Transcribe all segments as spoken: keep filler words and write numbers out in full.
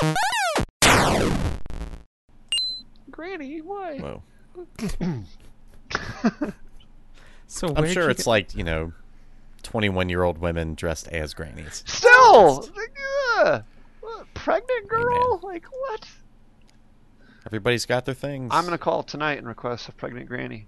Granny, why? Whoa. So I'm sure it's get... like, you know, twenty-one-year-old women dressed as grannies. Still! Like, uh, what, pregnant girl? Hey, like, what? Everybody's got their things. I'm going to call tonight and request a pregnant granny.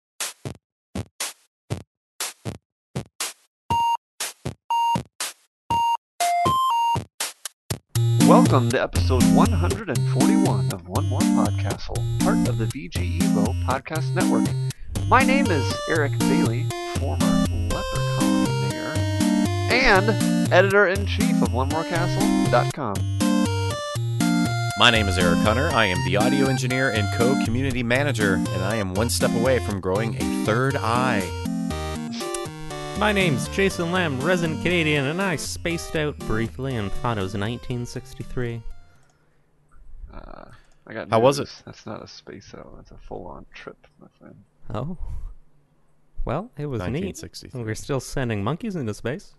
Welcome to episode one hundred forty-one of One More Podcastle, part of the V G Evo Podcast Network. My name is Eric Bailey, former Leprechaun mayor, and editor-in-chief of one more castle dot com. My name is Eric Hunter. I am the audio engineer and co-community manager, and I am one step away from growing a third eye. My name's Jason Lamb, resident Canadian, and I spaced out briefly and thought it was nineteen sixty-three. Uh, I got How news. was it? That's not a space out. That's a full-on trip, my friend. Oh. Well, it was neat. We're still sending monkeys into space.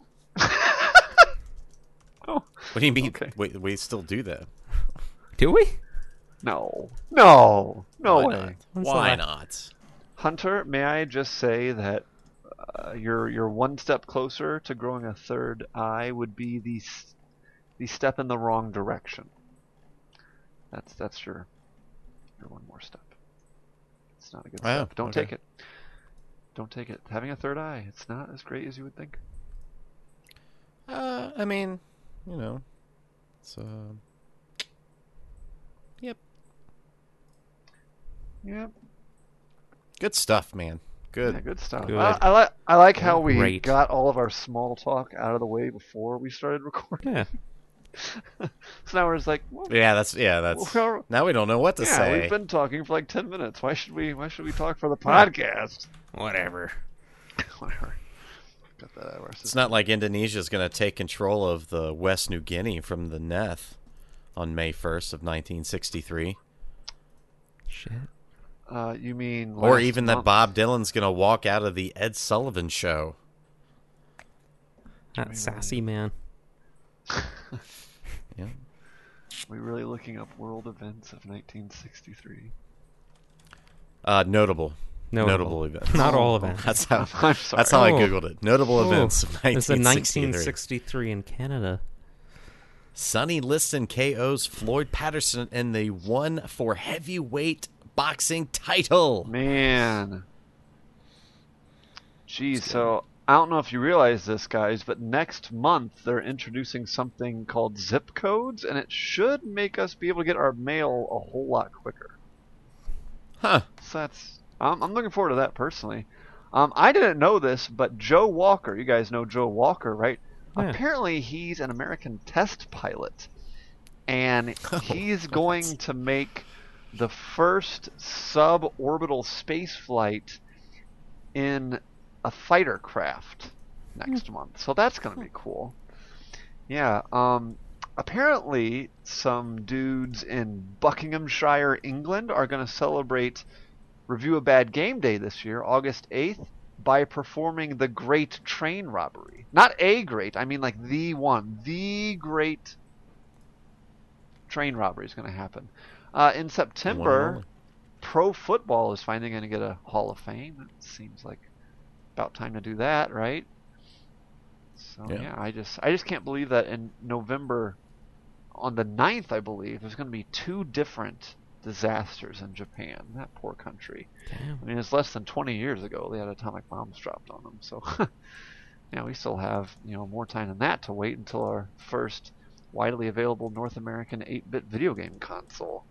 Oh. What do you mean? Okay. We, we still do that. Do we? No. No. No Why way. not? When's Why the la- not? Hunter, may I just say that uh, you're you're one step closer to growing a third eye would be the s- the step in the wrong direction. That's that's your your one more step. It's not a good Wow, step. Don't okay. take it. Don't take it. Having a third eye, it's not as great as you would think. Uh, I mean, you know, it's, uh... Yep. Yep. Good stuff, man. Good. Yeah, good stuff. Good. I, I like I like how we Great. got all of our small talk out of the way before we started recording. Yeah. So now we're just like, well, Yeah, that's yeah, that's. well, Now we don't know what to yeah, say. we've been talking for like ten minutes. Why should we? Why should we talk for the podcast? Whatever. Whatever. Got that out of our It's system. not like Indonesia's going to take control of the West New Guinea from the Neth on May first of nineteen sixty-three. Shit. Uh, you mean? Or last even that month? Bob Dylan's going to walk out of the Ed Sullivan Show. That sassy man. Yeah. We really looking up world events of nineteen sixty-three. Uh, notable. No, Notable events. Not all events. That's how. I'm sorry. That's how I Oh. googled it. Notable Oh, events of It's a nineteen sixty-three. nineteen sixty-three in Canada. Sonny Liston K Os Floyd Patterson in the one for heavyweight boxing title. Man. Geez, so I don't know if you realize this, guys, but next month they're introducing something called zip codes, and it should make us be able to get our mail a whole lot quicker. Huh. So that's I'm, I'm looking forward to that personally. Um, I didn't know this, but Joe Walker, you guys know Joe Walker, right? Yeah. Apparently he's an American test pilot, and he's going to make the first suborbital space flight in a fighter craft next month. So that's going to be cool. Yeah. Um, apparently, some dudes in Buckinghamshire, England, are going to celebrate Review a Bad Game Day this year, August eighth, by performing the Great Train Robbery. Not a great, I mean like the one. The Great Train Robbery is going to happen. Uh, in September, only. pro football is finally going to get a Hall of Fame. It seems like about time to do that, right? So Yeah. yeah, I just I just can't believe that in November, on the ninth, I believe, there's going to be two different disasters in Japan. That poor country. Damn. I mean, it's less than twenty years ago they had atomic bombs dropped on them. So yeah, we still have, you know, more time than that to wait until our first widely available North American eight-bit video game console.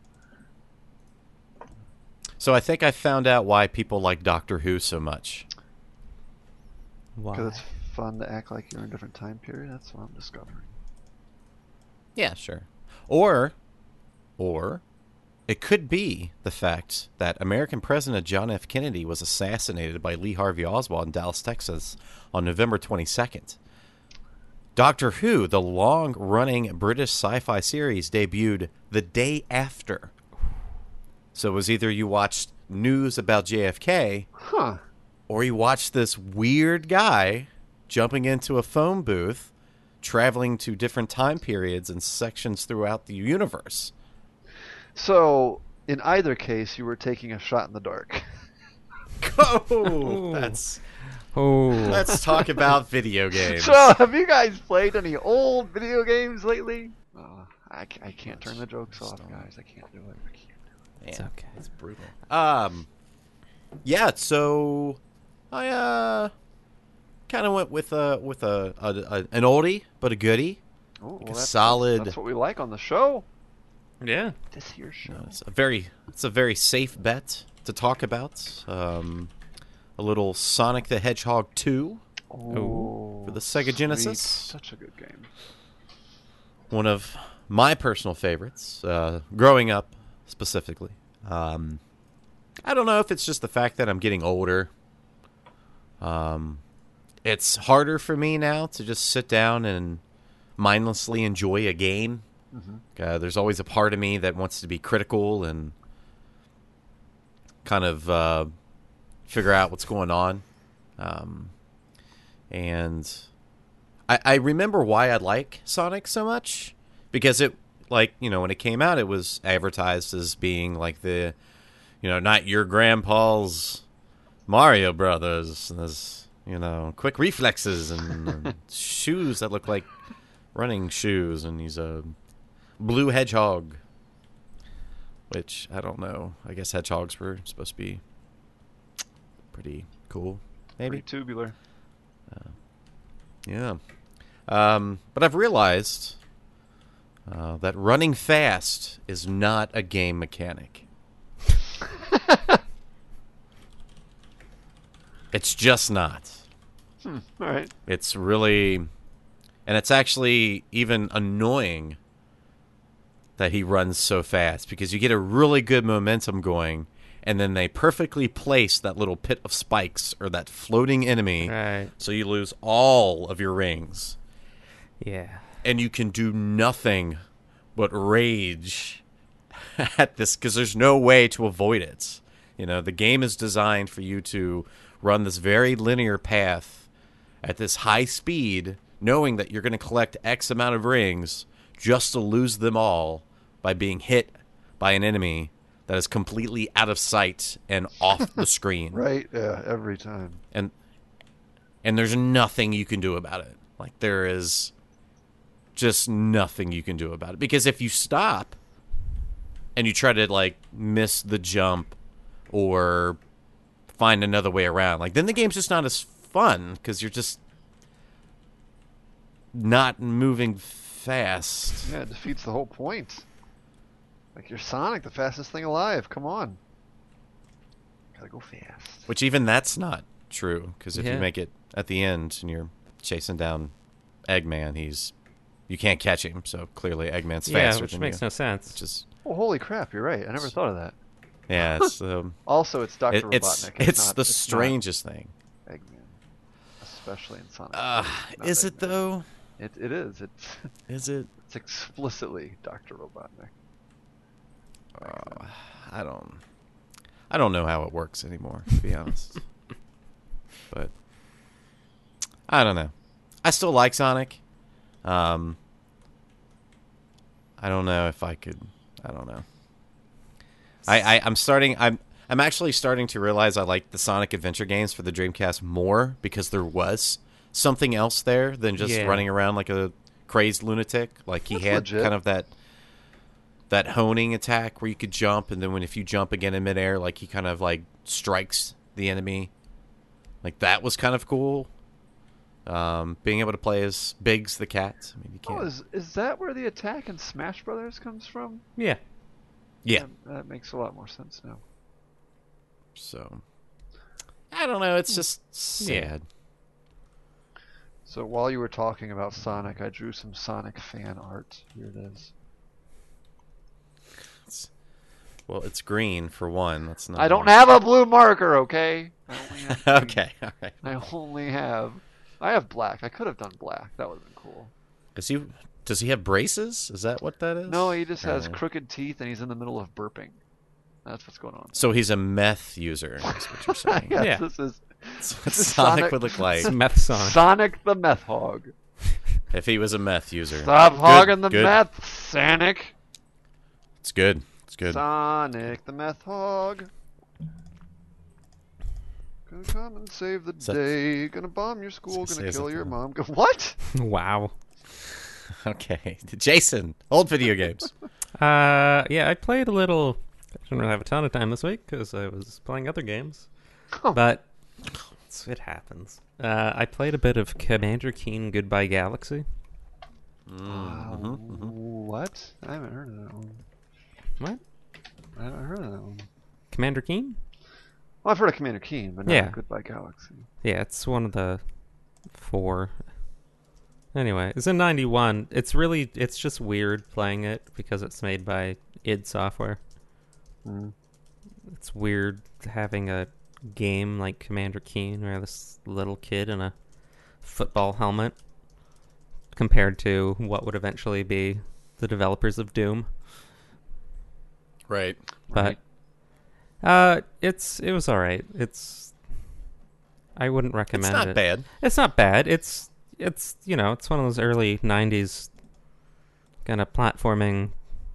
So I think I found out why people like Doctor Who so much. Why? Because it's fun to act like you're in a different time period. That's what I'm discovering. Yeah, sure. Or, or, it could be the fact that American President John F. Kennedy was assassinated by Lee Harvey Oswald in Dallas, Texas on November twenty-second. Doctor Who, the long-running British sci-fi series, debuted the day after. So it was either you watched news about J F K, Huh. or you watched this weird guy jumping into a phone booth traveling to different time periods and sections throughout the universe. So, in either case, you were taking a shot in the dark. Oh, that's. Oh, Let's talk about video games. So, have you guys played any old video games lately? Oh, I, I can't turn the jokes off, guys. I can't do it. I can't do it. it's okay. It's brutal. Um, yeah. So, I uh, kind of went with a with a, a, a an oldie but a goodie. Oh, Like well, a that's, solid. That's what we like on the show. Yeah. This here show. Uh, it's a very it's a very safe bet to talk about. Um, a little Sonic the Hedgehog two. Oh, For the Sega sweet. Genesis. Such a good game. One of my personal favorites, uh, growing up specifically. Um, I don't know if it's just the fact that I'm getting older. Um, it's harder for me now to just sit down and mindlessly enjoy a game. Mm-hmm. Uh, there's always a part of me that wants to be critical and kind of uh, figure out what's going on. Um, and I, I remember why I like Sonic so much, because it, like, you know, when it came out, it was advertised as being like the, you know, not your grandpa's Mario Brothers. And there's, you know, quick reflexes and, and shoes that look like running shoes, and he's a blue hedgehog, which I don't know. I guess hedgehogs were supposed to be pretty cool, maybe. Pretty tubular. Yeah. Um, but I've realized uh, that running fast is not a game mechanic. It's just not. Hmm. All right. It's really... And it's actually even annoying that he runs so fast, because you get a really good momentum going, and then they perfectly place that little pit of spikes or that floating enemy, Right. so you lose all of your rings. Yeah. And you can do nothing but rage at this, because there's no way to avoid it. You know, the game is designed for you to run this very linear path at this high speed, knowing that you're going to collect X amount of rings just to lose them all by being hit by an enemy that is completely out of sight and off the screen. Right. Yeah. Every time. And and there's nothing you can do about it. Like, there is just nothing you can do about it. Because if you stop and you try to, like, miss the jump or find another way around, like, then the game's just not as fun, because you're just not moving fast. Yeah, it defeats the whole point. Like, you're Sonic, the fastest thing alive. Come on. Gotta go fast. Which even that's not true, because if Yeah. you make it at the end and you're chasing down Eggman, he's you can't catch him, so clearly Eggman's Yeah, faster which than makes you. no sense. Which is Oh, holy crap, you're right. I never thought of that. yeah, it's um, Also, it's Doctor it, it's Robotnik. it's not, the it's strangest thing. not Eggman. Especially in Sonic. Uh, It's not is it Eggman. though? It, it is. It's, Is it? it's explicitly Doctor Robotnik. Uh, I don't. I don't know how it works anymore, to be honest. But I don't know. I still like Sonic. Um, I don't know if I could. I don't know. I, I I'm starting. I'm I'm actually starting to realize I like the Sonic Adventure games for the Dreamcast more, because there was something else there than just Yeah. running around like a crazed lunatic. Like, he That's had legit. kind of that that honing attack where you could jump, and then when if you jump again in midair, like, he kind of like strikes the enemy. Like, that was kind of cool. Um, being able to play as Biggs the cat. I mean, you Oh, can't. is is that where the attack in Smash Brothers comes from? Yeah. Yeah. That, that makes a lot more sense now. So I don't know. It's just sad. So while you were talking about Sonic, I drew some Sonic fan art. Here it is. It's, well, it's green for one. That's not. I don't have a blue marker, okay? I only have green. Okay, all right. I only have. I have black. I could have done black. That would have been cool. Does he? Does he have braces? Is that what that is? No, he just has Uh, crooked teeth and he's in the middle of burping. That's what's going on. So he's a meth user. Is what you're saying? Yes, Yeah. this is That's what This is Sonic, Sonic- would look like. It's Meth Sonic. Sonic the Meth Hog. If he was a meth user. Stop Good, hogging the good. meth, Sonic. It's good. It's good. Sonic the meth hog. Gonna come and save the So- day. Gonna bomb your school. Say Gonna kill your something. mom. Go, what? Wow. Okay. Jason, old video games. Uh, yeah, I played a little. I didn't really have a ton of time this week because I was playing other games. Oh. But it's, it happens. Uh, I played a bit of Commander Keen Goodbye Galaxy. Uh, What? I haven't heard of that one. What? I haven't heard of that one. Commander Keen? Well, I've heard of Commander Keen, but not Yeah. Goodbye Galaxy. Yeah, it's one of the four. Anyway, it's in ninety-one. It's really, it's just weird playing it because it's made by id Software. Mm. It's weird having a game like Commander Keen where this little kid in a football helmet compared to what would eventually be the developers of Doom. Right. But uh it's it was all right. It's I wouldn't recommend It's not it. bad. It's not bad. It's it's you know, it's one of those early nineties kind of platforming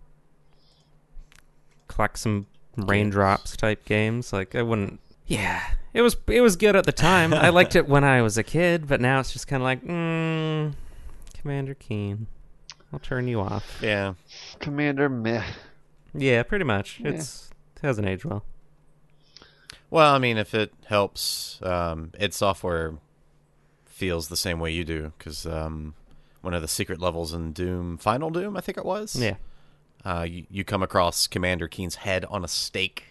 collect some raindrops type games. Like I wouldn't Yeah. It was it was good at the time. I liked it when I was a kid, but now it's just kind of like, mm, Commander Keen. I'll turn you off. Yeah. Commander meh. Yeah, pretty much. Yeah. It's it hasn't aged well. Well, I mean, if it helps, um, id Software feels the same way you do, because um, one of the secret levels in Doom, Final Doom, I think it was, Yeah. uh, you, you come across Commander Keen's head on a stake.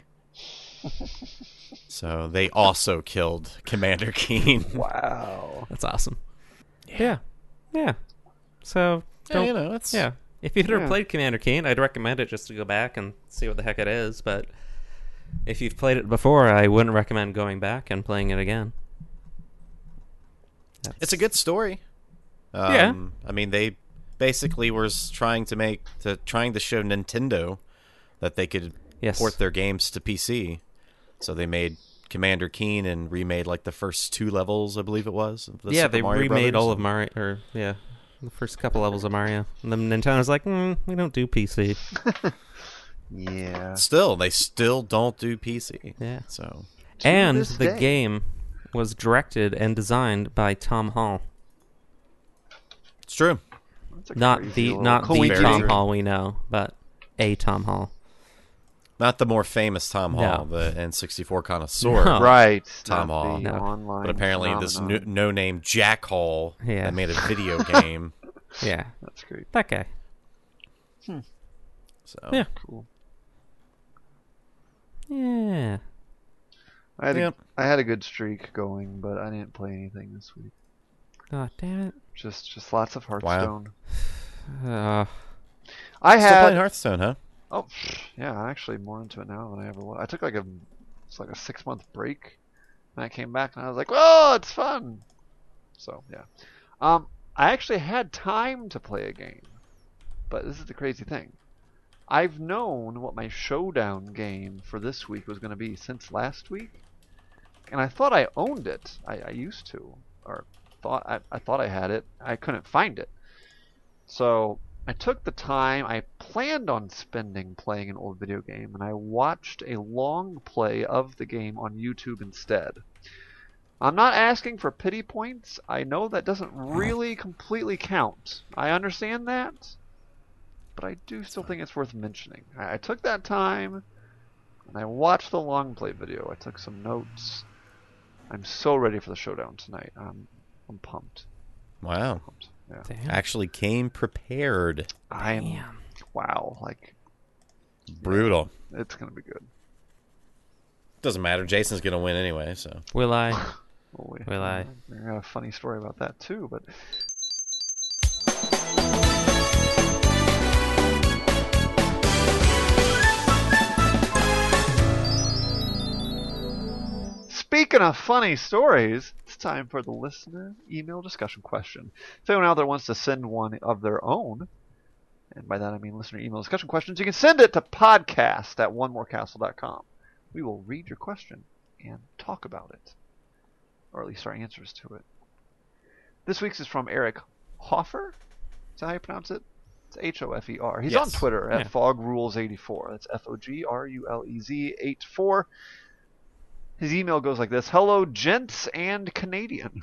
So they also killed Commander Keen. Wow. That's awesome. Yeah. Yeah. So Yeah, don't you know, it's Yeah. If you've never Yeah. played Commander Keen, I'd recommend it just to go back and see what the heck it is. But if you've played it before, I wouldn't recommend going back and playing it again. That's- it's a good story. Um, Yeah. I mean, they basically were trying to make to trying to show Nintendo that they could Yes. port their games to P C. So they made Commander Keen and remade like the first two levels, I believe it was. Of the yeah, Super they Mario remade Brothers. all of Mario, or yeah, the first couple levels of Mario. And then Nintendo's like, mm, we don't do P C. Yeah. Still, they still don't do P C. Yeah. So To And this the day. game was directed and designed by Tom Hall, it's true. That's a not crazy the little not the coincidence. Tom true. Hall we know, but a Tom Hall. Not the more famous Tom Hall, No. the N sixty-four connoisseur, No. Right. Tom not Hall. the No. online but apparently this no, phenomenon. no-name Jack Hall Yeah. that made a video game. Yeah, That's great. that guy. So Yeah. Cool. Yeah. I had, Yep. a, I had a good streak going, but I didn't play anything this week. Oh, damn it. Just just lots of Hearthstone. Uh, I Still had playing Hearthstone, huh? oh yeah, I'm actually more into it now than I ever was. I took like a it's like a six month break, and I came back and I was like, oh, it's fun. So yeah, um, I actually had time to play a game, but this is the crazy thing. I've known what my showdown game for this week was going to be since last week, and I thought I owned it. I, I used to, or thought I, I thought I had it. I couldn't find it, so I took the time I planned on spending playing an old video game, and I watched a long play of the game on YouTube instead. I'm not asking for pity points. I know that doesn't really completely count. I understand that. But I do still think it's worth mentioning. I, I took that time, and I watched the long play video. I took some notes. I'm so ready for the showdown tonight. I'm, I'm pumped. Wow. pumped. Yeah. damn. Actually came prepared. I'm Damn. wow. Like Brutal. it's gonna be good. Doesn't matter. Jason's gonna win anyway. So Will I? Oh, wait. Will I? I got a funny story about that too, but speaking of funny stories, it's time for the listener email discussion question. If anyone out there wants to send one of their own, and by that I mean listener email discussion questions, you can send it to podcast at one more castle dot com. We will read your question and talk about it, or at least our answers to it. This week's is from Eric Hofer? Is that how you pronounce it? It's H O F E R. He's Yes. on Twitter at Yeah. Fog Rules eighty-four. That's F O G R U L E Z eighty-four. His email goes like this. Hello, gents and Canadian.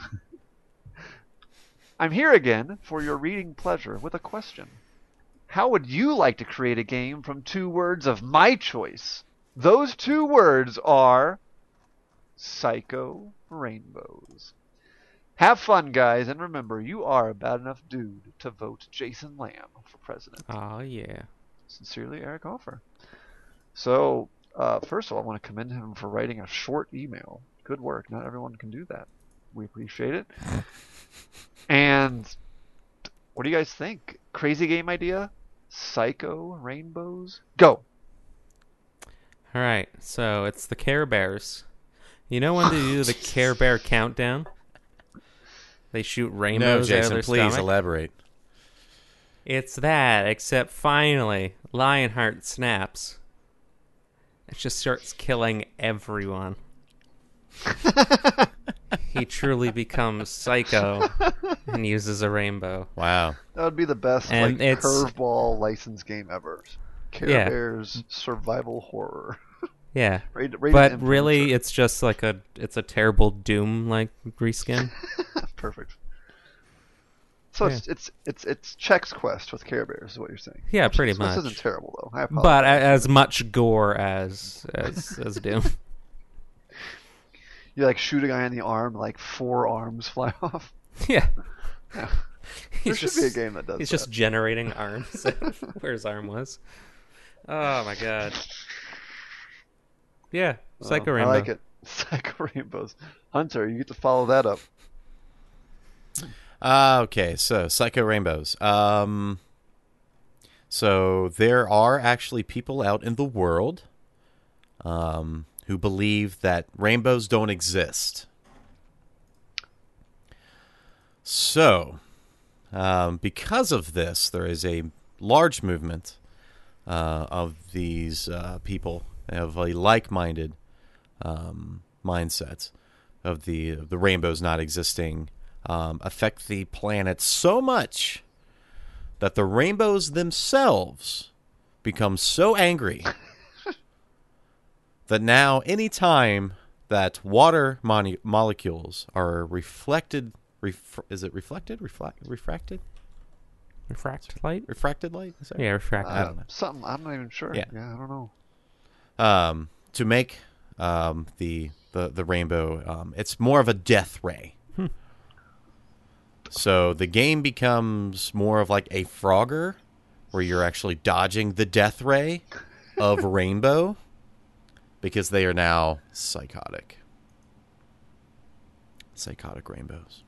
I'm here again for your reading pleasure with a question. How would you like to create a game from two words of my choice? Those two words are Psycho Rainbows. Have fun, guys, and remember, you are a bad enough dude to vote Jason Lamb for president. Oh, yeah. Sincerely, Eric Hoffer. So, uh, first of all, I want to commend him for writing a short email. Good work. Not everyone can do that. We appreciate it. And what do you guys think? Crazy game idea? Psycho Rainbows? Go! All right, so it's the Care Bears. You know when they do the Care Bear countdown? They shoot No, rainbows out of Jason, their please stomach. elaborate. It's that, except finally, Lionheart snaps. It just starts killing everyone. He truly becomes psycho and uses a rainbow. Wow. That would be the best And like it's- curveball license game ever. Care Yeah. Bears survival horror. Yeah. Rated, rated But M really, for it's just like a it's a terrible Doom like reskin. sure. Perfect. So it's it's it's it's Chex Quest with Care Bears, is what you're saying. Yeah, pretty This isn't much. terrible though. I apologize. But a- as much gore as as as Doom. You like shoot a guy in the arm, like four arms fly off. Yeah. Yeah. He's There should be a game that does He's that. just generating arms. Where his arm was. Oh my god. Yeah, Psycho Oh, Rainbow. I like it. Psycho Rainbows. Hunter, you get to follow that up. Uh, okay, so Psycho Rainbows. Um, so there are actually people out in the world um, who believe that rainbows don't exist. So, um, because of this, there is a large movement uh, of these uh, people of a like-minded um, mindset of the of the rainbows not existing um, affect the planet so much that the rainbows themselves become so angry that now any time that water mon- molecules are reflected, ref- is it reflected, Reflect, refracted, Refract light? refracted light? Is that Yeah, refract Uh, I don't know. Something I'm not even sure. Yeah. yeah I don't know. um, to make um, the, the the rainbow. Um, it's more of a death ray. So the game becomes more of like a Frogger, where you're actually dodging the death ray of rainbow, because they are now psychotic. Psychotic rainbows.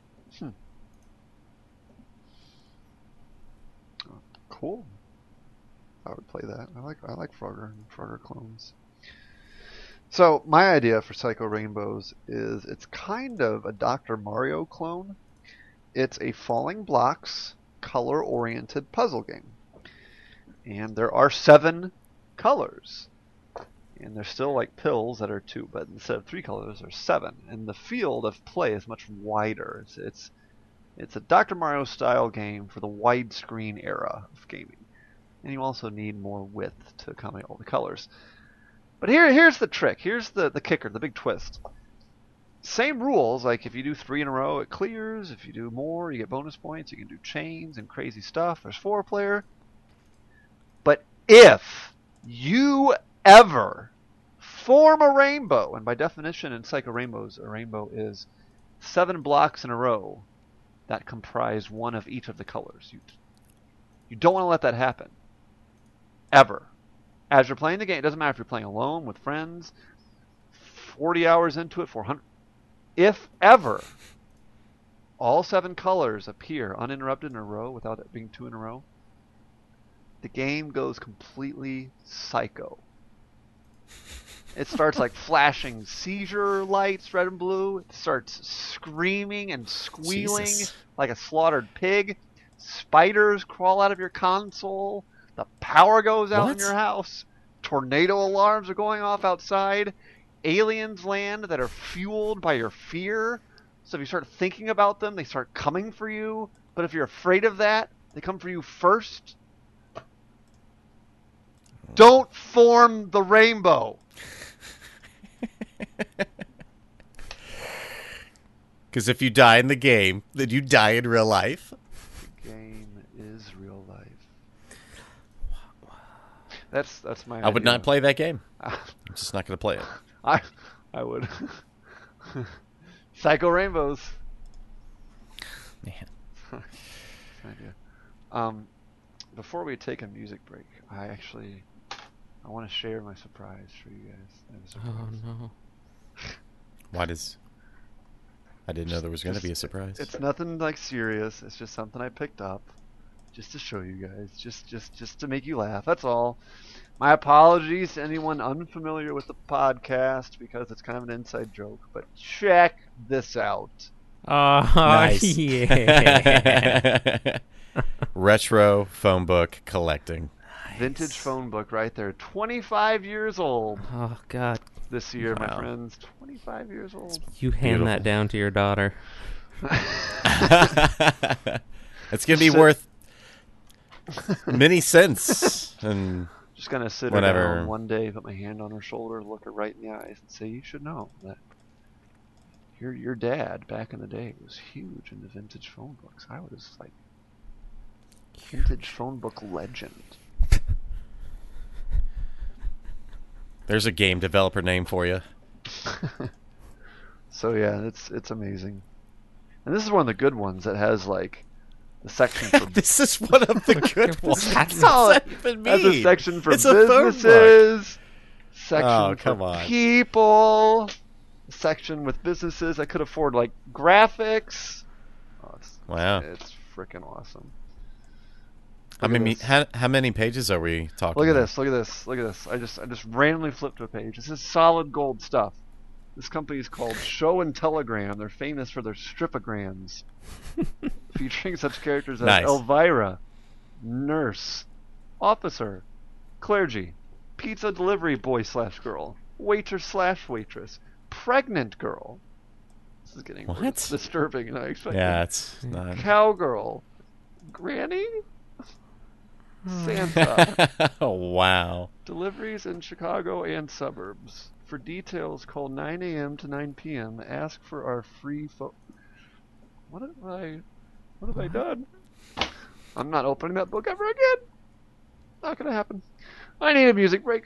Cool. I would play that. I like I like Frogger and Frogger clones. So my idea for Psycho Rainbows is it's kind of a Doctor Mario clone. It's a falling blocks, color-oriented puzzle game. And there are seven colors. And there's still like pills that are two, but instead of three colors, there's seven. And the field of play is much wider. It's it's, it's a Doctor Mario style game for the widescreen era of gaming. And you also need more width to accommodate all the colors. But here, here's the trick. Here's the, the kicker, the big twist. Same rules, like if you do three in a row, it clears. If you do more, you get bonus points. You can do chains and crazy stuff. There's four player. But if you ever form a rainbow, and by definition in Psycho Rainbows, a rainbow is seven blocks in a row that comprise one of each of the colors. You, you don't want to let that happen. Ever. As you're playing the game, it doesn't matter if you're playing alone, with friends, forty hours into it, four hundred. If ever all seven colors appear uninterrupted in a row without it being two in a row, the game goes completely psycho. It starts like flashing seizure lights, red and blue. It starts screaming and squealing Jesus. like a slaughtered pig. Spiders crawl out of your console. The power goes out in What? your house. Tornado alarms are going off outside. Aliens land that are fueled by your fear. So if you start thinking about them, they start coming for you. But if you're afraid of that, they come for you first. Don't form the rainbow. Because if you die in the game, then you die in real life. The game is real life. That's that's my. I would idea. not play that game. I'm just not going to play it. I I would. Psycho Rainbows. Man. Idea. Um, before we take a music break, I actually I want to share my surprise for you guys. I have a surprise. Oh no. Why does... I didn't know there was going to be a surprise. It's nothing like serious. It's just something I picked up, just to show you guys, just just just to make you laugh. That's all. My apologies to anyone unfamiliar with the podcast because it's kind of an inside joke. But check this out. Oh, Nice. yeah. Retro phone book collecting. Vintage phone book right there. twenty-five years old Oh, God. this year, my Wow. friends. twenty-five years old. You hand Beautiful. that down to your daughter. It's going to be Sit- worth many cents. And Just gonna sit Whatever. her down one day, put my hand on her shoulder, look her right in the eyes, and say, "You should know that your your dad back in the day was huge into vintage phone books. I was like vintage phone book legend." there's a game developer name for you. So yeah, it's it's amazing, and this is one of the good ones that has like the section for This is one of the good ones. That's- What does that even That's a mean? section for It's a phone book. businesses. Section Oh, for come on. people. Section with businesses that could afford like graphics. Oh, it's, Wow. it's freaking awesome. How Look at many, this. how, how many pages are we talking Look at about? this. Look at this. Look at this. I just I just randomly flipped to a page. This is solid gold stuff. This company is called Show and Telegram. They're famous for their stripograms, featuring such characters as Nice. Elvira, nurse, officer, clergy, pizza delivery boy slash girl, waiter slash waitress, pregnant girl. This is getting What? worse disturbing than I expected. Yeah, it's not. Cowgirl, granny, Santa. Oh, wow. Deliveries in Chicago and suburbs. For details, call nine a.m. to nine p.m. Ask for our free phone. What have I? What have I done? I'm not opening that book ever again. Not gonna happen. I need a music break.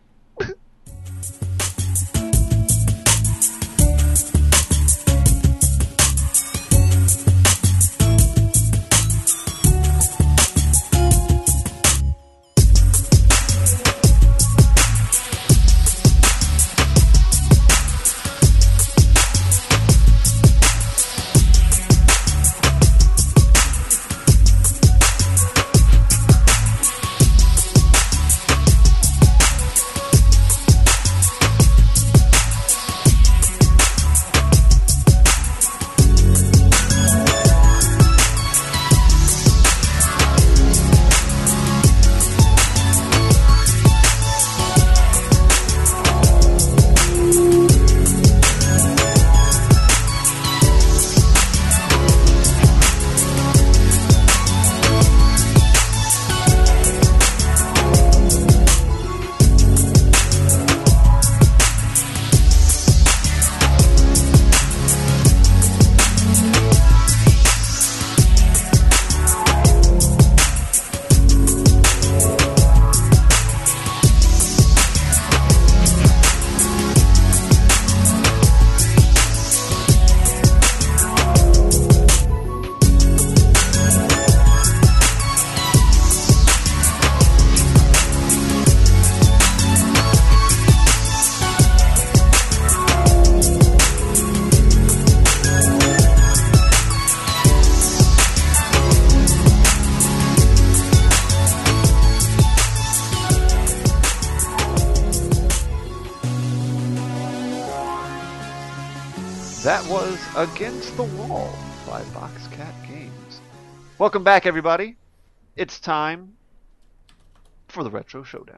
That was Against the Wall by Boxcat Games. Welcome back, everybody. It's time for the Retro Showdown.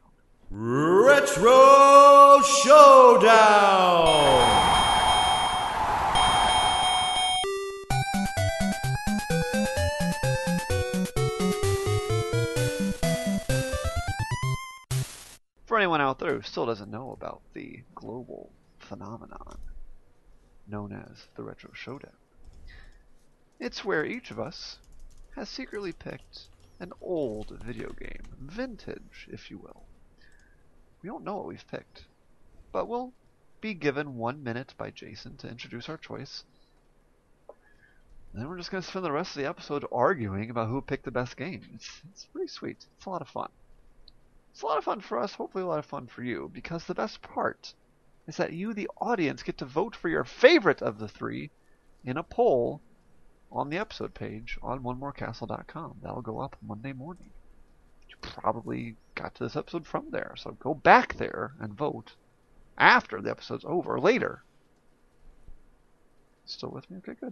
Retro Showdown! For anyone out there who still doesn't know about the global phenomenon known as the Retro Showdown, it's where each of us has secretly picked an old video game, vintage, if you will. We don't know what we've picked, but we'll be given one minute by Jason to introduce our choice. And then we're just going to spend the rest of the episode arguing about who picked the best game. It's, it's pretty sweet. It's a lot of fun. It's a lot of fun for us, hopefully a lot of fun for you, because the best part is that you, the audience, get to vote for your favorite of the three in a poll on the episode page on one more castle dot com. That'll go up Monday morning. You probably got to this episode from there, so go back there and vote after the episode's over, later. Still with me? Okay, good.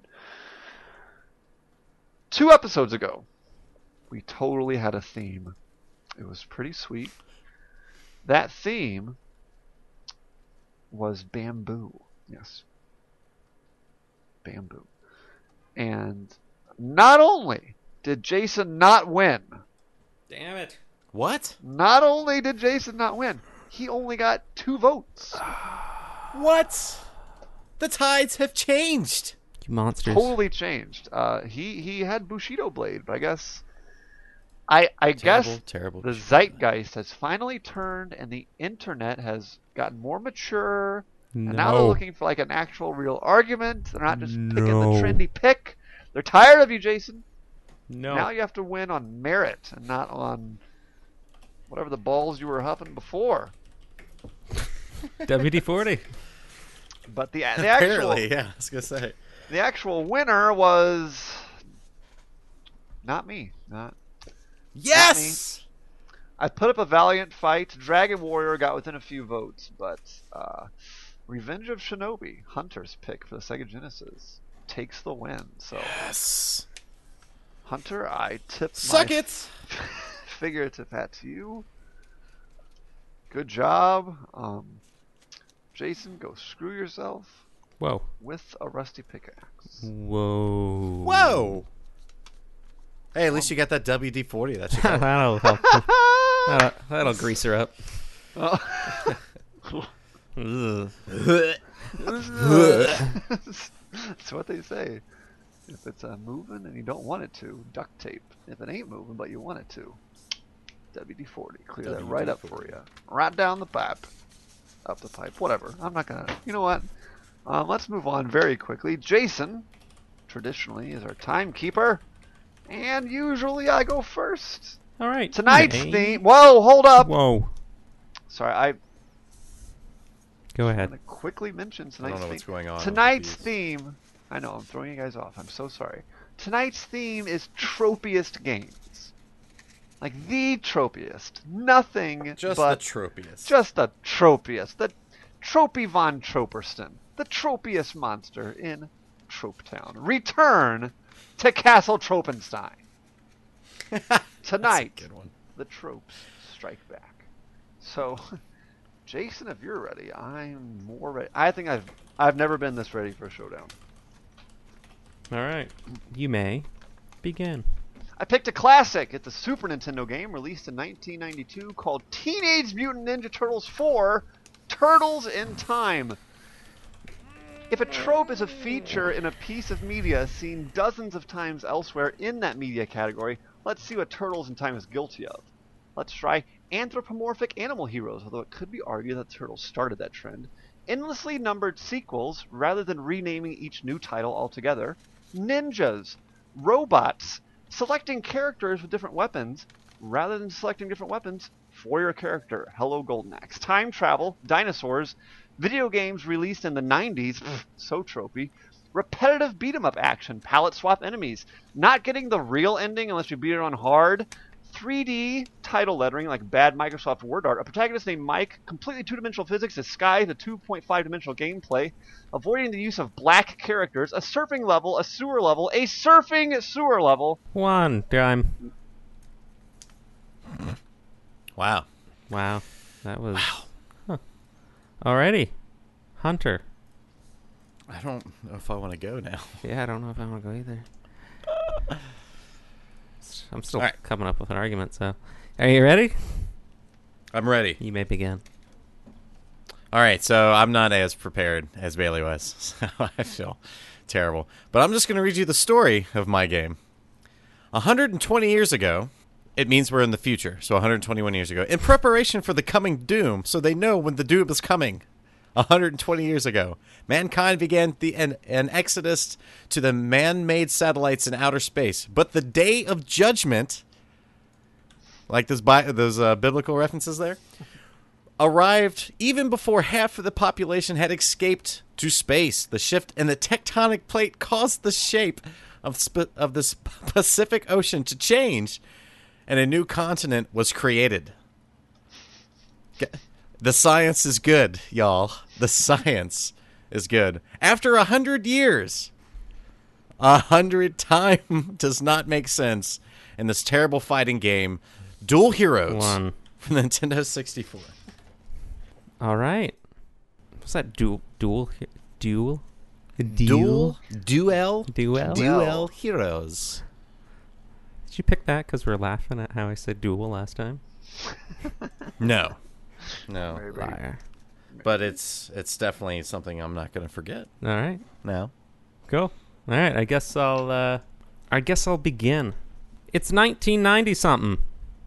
Two episodes ago, we totally had a theme. It was pretty sweet. That theme was bamboo. Yes. Bamboo. And not only did Jason not win. Damn it. What? Not only did Jason not win, he only got two votes. What? The tides have changed. You monsters. Totally changed. Uh, he he had Bushido Blade, but I guess I I Terrible, guess terrible the Bushido zeitgeist has finally turned, and the internet has gotten more mature. No. And now they're looking for like an actual real argument. They're not just picking No. the trendy pick. They're tired of you, Jason. No. Now you have to win on merit and not on whatever the balls you were huffing before. W D forty. But the the actual Apparently, yeah, I was gonna say. the actual winner was not me. Not Yes. I put up a valiant fight. Dragon Warrior got within a few votes, but uh, Revenge of Shinobi, Hunter's pick for the Sega Genesis, takes the win. So Yes. Hunter, I tip Suck my it. figurative hat to you. Good job. Um, Jason, go screw yourself Whoa. with a rusty pickaxe. Whoa. Whoa. Hey, at least you got that W D forty. That should help. that'll help. that'll, that'll grease her up. Oh. Ugh. That's what they say. If it's uh, moving and you don't want it to, duct tape. If it ain't moving but you want it to, W D forty. Clear that right up for you. Right down the pipe. Up the pipe. Whatever. I'm not going to... You know what? Um, let's move on very quickly. Jason, traditionally, is our timekeeper. And usually I go first. All right. Tonight's Nay. theme... Whoa, hold up! Whoa. Sorry, I... Go I'm ahead. going to quickly mention I tonight's don't know theme. what's going on. I'm Tonight's confused. theme... I know, I'm throwing you guys off. I'm so sorry. Tonight's theme is tropiest games. Like, the tropiest. Nothing Just but... the tropiest. Just the tropiest. The Tropy von Troperston. The tropiest monster in Tropetown. Return to Castle Tropenstein. Tonight, That's a good one. the tropes strike back. So, Jason, if you're ready, I'm more ready. I think I've I've never been this ready for a showdown. All right. You may begin. I picked a classic. It's a Super Nintendo game released in nineteen ninety-two called Teenage Mutant Ninja Turtles four, Turtles in Time. If a trope is a feature in a piece of media seen dozens of times elsewhere in that media category, let's see what Turtles in Time is guilty of. Let's try anthropomorphic animal heroes, although it could be argued that Turtles started that trend. Endlessly numbered sequels, rather than renaming each new title altogether. Ninjas. Robots. Selecting characters with different weapons, rather than selecting different weapons for your character. Hello, Golden Axe. Time travel. Dinosaurs. Video games released in the nineties. Pfft, so tropey. Repetitive beat-em-up action. Palette swap enemies. Not getting the real ending unless you beat it on hard. three D title lettering like bad Microsoft Word art. A protagonist named Mike. Completely two-dimensional physics. Disguise a two point five dimensional gameplay. Avoiding the use of black characters. A surfing level. A sewer level. A surfing sewer level. One time. Wow. Wow. That was... Wow. Huh. Alrighty. Hunter. I don't know if I want to go now. Yeah, I don't know if I want to go either. I'm still All right. coming up with an argument, so... Are you ready? I'm ready. You may begin. All right, so I'm not as prepared as Bailey was, so I feel terrible. But I'm just going to read you the story of my game. one hundred twenty years ago, it means we're in the future, so one hundred twenty-one years ago, in preparation for the coming doom, so they know when the doom is coming. one hundred twenty years ago, mankind began the an, an exodus to the man-made satellites in outer space. But the day of judgment, like those, bi- those uh, biblical references there, arrived even before half of the population had escaped to space. The shift in the tectonic plate caused the shape of, sp- of this Pacific Ocean to change, and a new continent was created. The science is good, y'all. The science is good. After a hundred years, a hundred time does not make sense in this terrible fighting game, Duel Heroes One. from Nintendo sixty-four. All right. What's that? Duel? Duel? Duel? Duel? Duel? Duel? Duel Heroes. Did you pick that because we're laughing at how I said duel last time? No. No. Maybe. Liar. But it's it's definitely something I'm not going to forget. All right. No. Cool. All right. I guess I'll. Uh, I guess I'll begin. It's nineteen ninety something.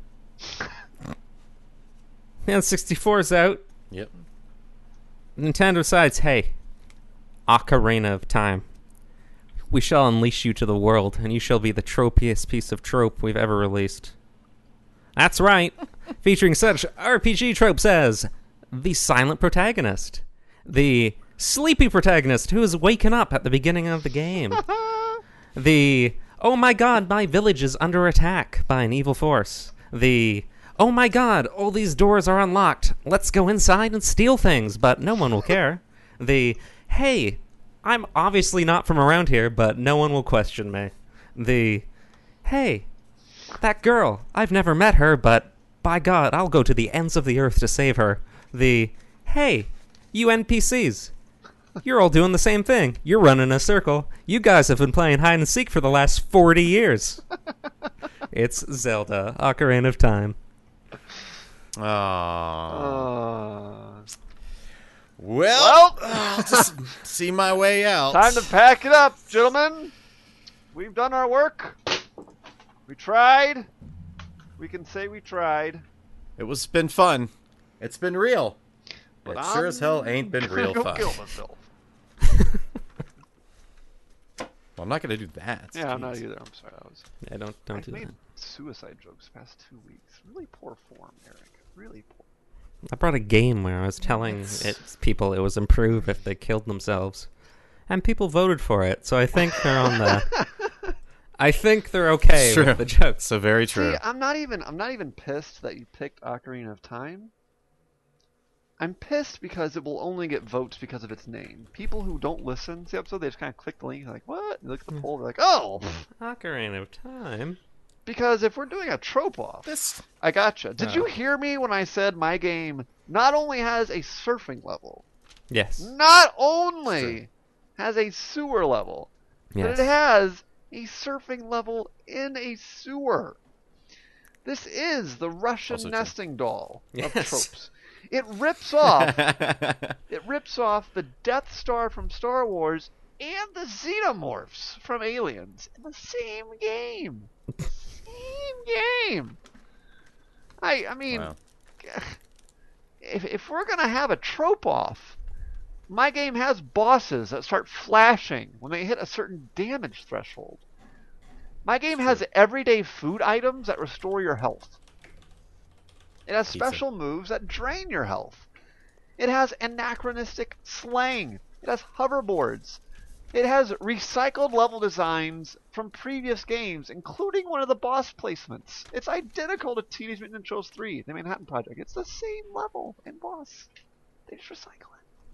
And sixty-four's out. Yep. Nintendo decides, hey, Ocarina of Time. We shall unleash you to the world, and you shall be the tropiest piece of trope we've ever released. That's right. Featuring such R P G tropes as the silent protagonist, the sleepy protagonist who is waken up at the beginning of the game, the oh my god, my village is under attack by an evil force, the oh my god, all these doors are unlocked, let's go inside and steal things, but no one will care, the hey, I'm obviously not from around here, but no one will question me, the hey, that girl, I've never met her, but by God, I'll go to the ends of the earth to save her. The, hey, you N P Cs, you're all doing the same thing. You're running a circle. You guys have been playing hide and seek for the last forty years. It's Zelda, Ocarina of Time. Aww. Uh, Well, I'll just see my way out. time to pack it up, gentlemen. We've done our work. We tried. We can say we tried. It was been fun. It's been real. But It sure I'm as hell ain't been gonna real go fun. kill myself. Well, I'm not going to do that. Yeah, I'm not Jeez. either. I'm sorry. I was. Yeah, don't don't I've do made that. suicide jokes past two weeks. Really poor form, Eric. Really poor. I brought a game where I was telling it, people it was improve if they killed themselves, and people voted for it. So I think they're on the. I think they're okay True. with the jokes. So very true. See, I'm not even. I'm not even pissed that you picked Ocarina of Time. I'm pissed because it will only get votes because of its name. People who don't listen to the episode, they just kind of click the link, they're like, what? They look at the poll, they're like, oh! Ocarina of Time. Because if we're doing a trope off, This I gotcha. Did Oh. you hear me when I said my game not only has a surfing level, Yes. not only has a sewer level, Yes. but it has a surfing level in a sewer. This is the Russian Also true. nesting doll of Yes. tropes. It rips off it rips off the Death Star from Star Wars and the Xenomorphs from Aliens in the same game. Same game. I I mean, Wow. if if we're gonna have a trope off, my game has bosses that start flashing when they hit a certain damage threshold. My game has everyday food items that restore your health. It has Pizza. special moves that drain your health. It has anachronistic slang. It has hoverboards. It has recycled level designs from previous games, including one of the boss placements. It's identical to Teenage Mutant Ninja Turtles three, The Manhattan Project. It's the same level and boss. They just recycle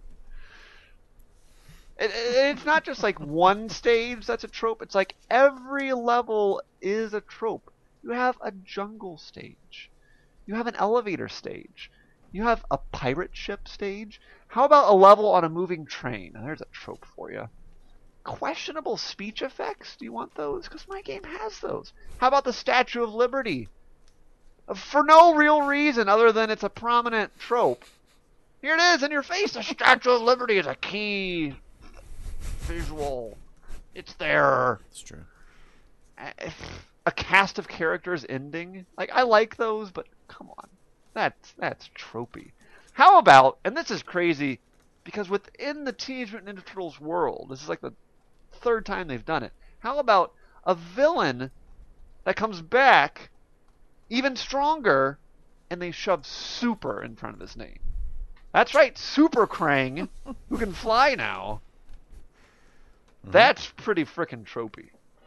it. It, it. It's not just like one stage that's a trope. It's like every level is a trope. You have a jungle stage. You have an elevator stage. You have a pirate ship stage. How about a level on a moving train? There's a trope for you. Questionable speech effects? Do you want those? Because my game has those. How about the Statue of Liberty? for no real reason other than it's a prominent trope. Here it is in your face. The Statue of Liberty is a key visual. It's there. It's true. A cast of characters ending. Like, I like those, but come on. That's that's tropey. How about, and this is crazy, because within the Teenage Mutant Ninja Turtles world, this is like the third time they've done it. How about a villain that comes back even stronger, and they shove Super in front of his name? That's right, Super Krang, who can fly now. Mm-hmm. That's pretty frickin' tropey.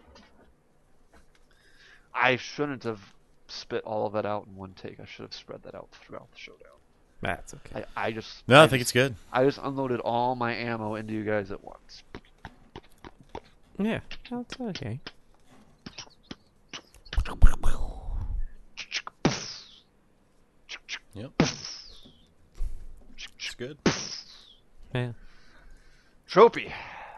I shouldn't have spit all of that out in one take. I should have spread that out throughout the showdown. That's okay. I, I just No, I, I think just, it's good. I just unloaded all my ammo into you guys at once. Yeah, that's okay. Yep. It's good. Yeah. Tropey.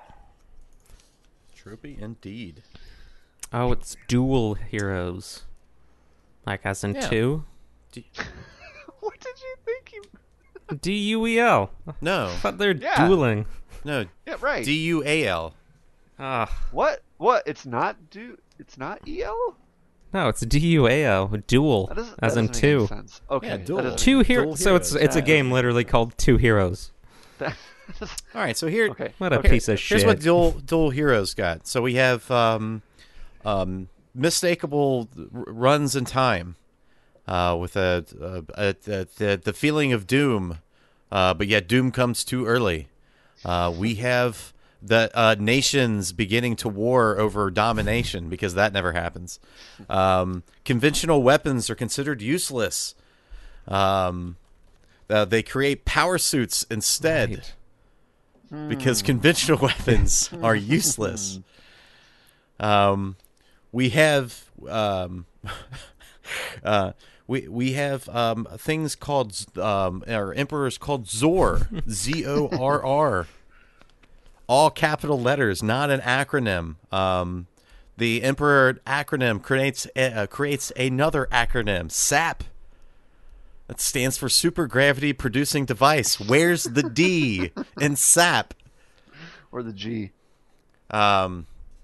Tropey indeed. Oh, it's Dual Heroes. Like as in Yeah. two? D- What did you think you... D U E L. no. But they're Yeah. dueling. No. Yeah, right. D U A L. Ah. What? What? It's not du... It's not E L? No, it's D U A L. Dual. That doesn't, As that in doesn't make any two. sense. Okay. Yeah, that dual. doesn't Two make heroes. Dual So it's Heroes. it's a Yeah. game literally called Two Heroes. that- All right, so here okay. What a okay. piece of shit. here's what dual dual heroes got. So we have um, um, mistakable r- runs in time, uh, with a, a, a, a the the feeling of doom, uh, but yet doom comes too early. Uh, we have the uh, nations beginning to war over domination because that never happens. Um, conventional weapons are considered useless. Um, uh, they create power suits instead. Right. Because conventional weapons are useless. Um, we have um, uh, we we have um, things called Z- um, our emperors called Zor, Z O R R, all capital letters, not an acronym. Um, the emperor acronym creates uh, creates another acronym, S A P. That stands for Super Gravity Producing Device. Where's the D in S A P? Or the G. Um.